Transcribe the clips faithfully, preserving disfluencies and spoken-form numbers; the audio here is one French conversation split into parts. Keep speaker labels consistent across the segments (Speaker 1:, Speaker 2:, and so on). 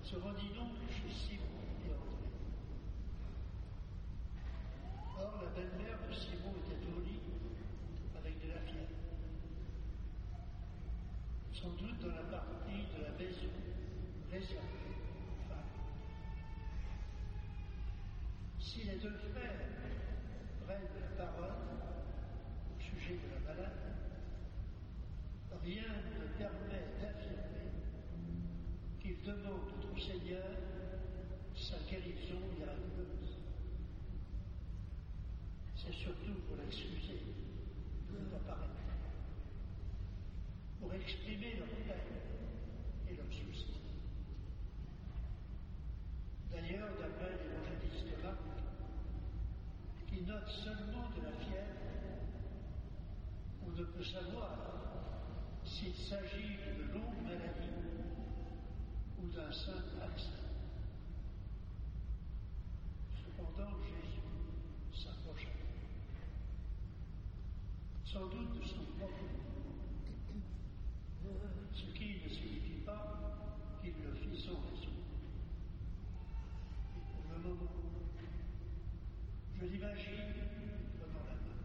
Speaker 1: se rendit donc chez Simon et André. Or, la belle-mère de Simon était au lit avec de la fièvre, sans doute dans la partie de la maison réservée aux femmes. Si les deux frères prennent la parole au sujet de la malade, rien ne permet d'affirmer qu'ils demandent au Seigneur sa guérison miraculeuse. C'est surtout pour l'excuser de ne pas paraître, pour exprimer leur peine et leur souci. D'ailleurs, d'après l'évangéliste Marc, qui note seulement de la fièvre, on ne peut savoir s'il s'agit d'une longue maladie ou d'un simple accident. Cependant, Jésus s'approcha, sans doute de son propre nom, ce qui ne signifie pas qu'il le fit sans raison. Et pour le moment, je l'imagine prenant la main.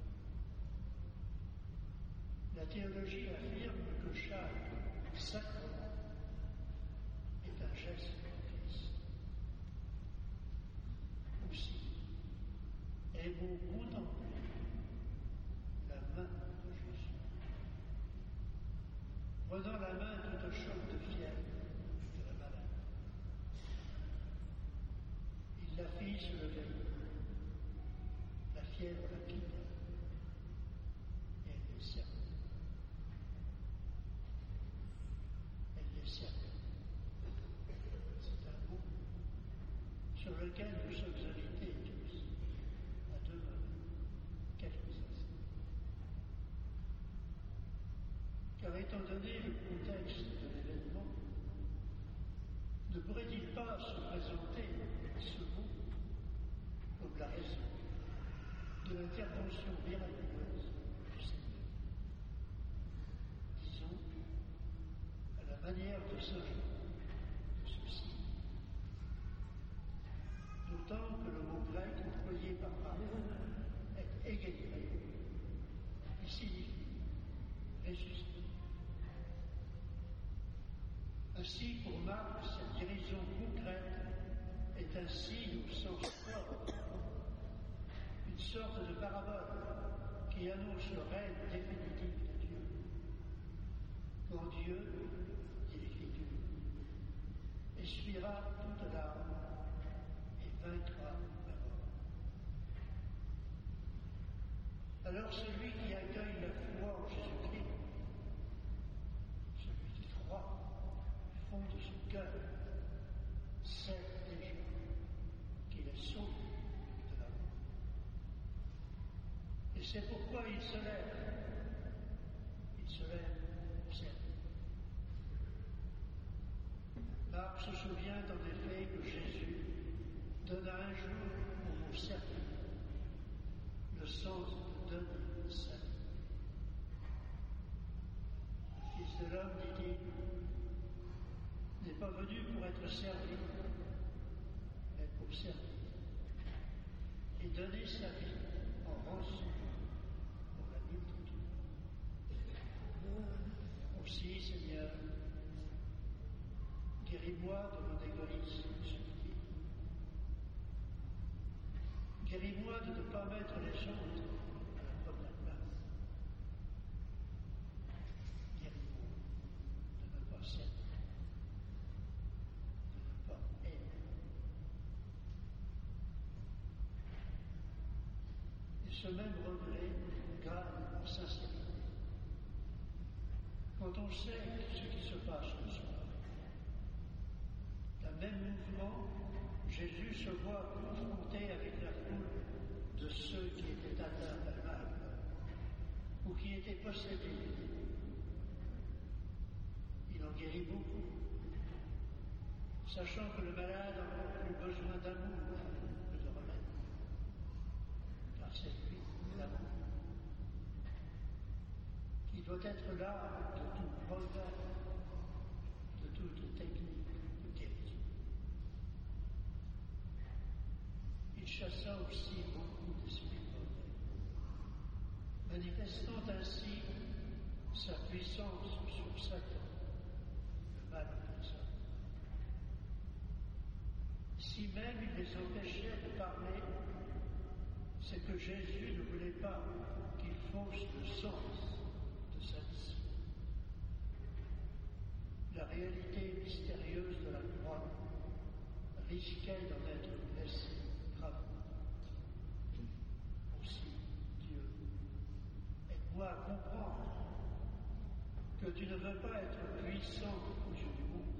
Speaker 1: La théologie affirme que chaque sacrement est un geste de Christ. Aussi, aimons contempler la main de Jésus. Prenant la main toute chaude de fièvre de la malade, il la fit se lever. La fièvre la quitta et elle les servait. Elle les servait. C'est un mot sur lequel nous sommes invités tous à demeurer quelques instants. Car étant donné le contexte de l'événement, ne pourrait-il pas se présenter ce mot comme la raison de l'intervention miraculeuse du Seigneur? Disons, à la manière de Saint Jean, de ceci. D'autant que le mot grec employé par Marc est également, il signifie ressuscité. Ainsi, pour Marc, cette guérison concrète est un signe au sens fort, une sorte de parabole qui annonce le règne définitif de Dieu. Quand Dieu, dit l'Écriture, essuiera toute larme et vaincra la mort. Alors celui qui accueille la foi en Jésus-Christ, celui qui croit du fond de son cœur, sait déjà qu'il est sauvé de la mort. Et c'est pourquoi il se lève. Il se lève pour servir. Marc se souvient en effet que Jésus donna un jour au mot servir le sens de donner le salut. Le Fils de l'homme, dit-il, n'est pas venu pour être servi, mais pour servir et donner sa vie en rançon pour la multitude. Aussi, Seigneur, guéris-moi de mon égoïsme subtil. Guéris-moi de ne pas mettre les autres à la première place. Guéris-moi de ne pas servir, de ne pas aimer. Et ce même regret gagne en sincérité. Quand on sait ce qui se passe le soir, d'un même mouvement, Jésus se voit confronté avec la foule de ceux qui étaient atteints d'un mal ou qui étaient possédés. Il en guérit beaucoup, sachant que le malade a encore plus besoin d'amour que de remède, car c'est lui, l'amour, qui doit être là de tout progrès, de toute technique de guérison. chassa aussi beaucoup d'esprits mauvais, manifestant ainsi sa puissance sur Satan, le mal des hommes. Si même il les empêchait de parler, c'est que Jésus ne voulait pas qu'ils faussent le sens de sa mission. La réalité mystérieuse de la croix risquait d'en être blessée gravement. Aussi, Dieu, aide-moi à comprendre que tu ne veux pas être puissant aux yeux du monde.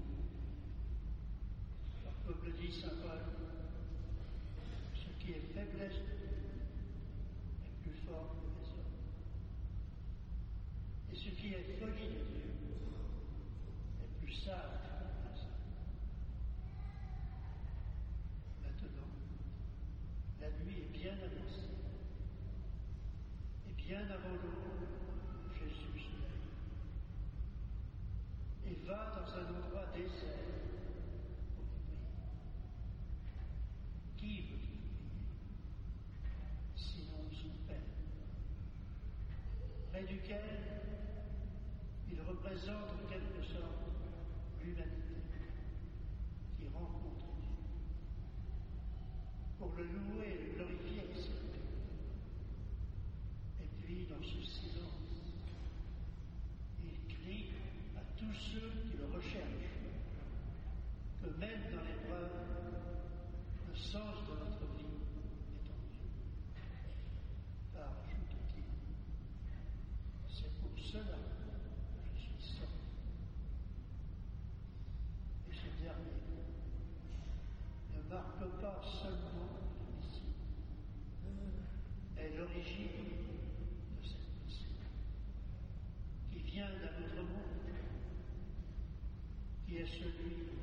Speaker 1: Car comme le dit saint Paul, ce qui est faiblesse de Dieu est plus fort que les hommes. Et ce qui est folie de Dieu est plus sage que les hommes. Maintenant, la nuit est bien avancée. Et bien avant l'aube, Jésus se lève et va dans un endroit désert pour prier. Qui veut prier sinon son Père, près duquel il représente en quelque sorte l'humanité qui rencontre Dieu, pour le louer et le glorifier ici. Et puis, dans ce silence, il crie à tous ceux qui le recherchent que même dans l'épreuve, le sens de notre vie est en Dieu. Car, ajoute-t-il, c'est pour cela que je suis sorti. Et ce dernier ne marque pas seulement le Messie, mais l'origine de cette mission, qui vient d'un autre monde, qui est celui